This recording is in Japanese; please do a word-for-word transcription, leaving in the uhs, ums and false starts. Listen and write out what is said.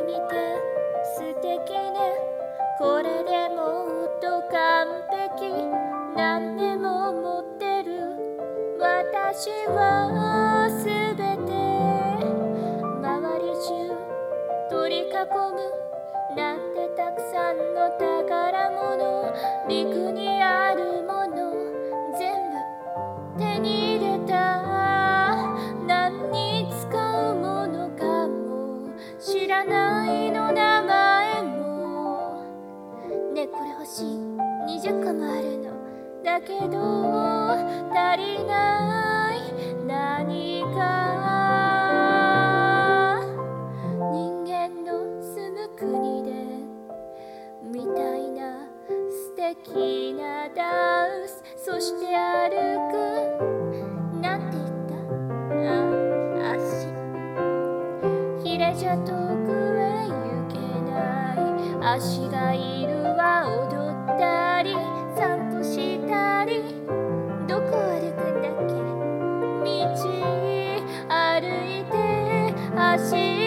見て素敵ね、これでもっと完璧、何でも持ってる私はすべて周り中取り囲むなんてたくさんの宝物、陸にあるもの全部手に入れた。何に使うものかも知らないの名前も。ねえこれ欲しい、にじゅっこもあるのだけど足りない何か。人間の住む国でみたいな素敵なダンス、そして歩くなんて言った、あ、足ひれじゃ遠くへ行けない、足がいるは踊ったり散歩したり、どこ歩くんだっけ、道歩いて走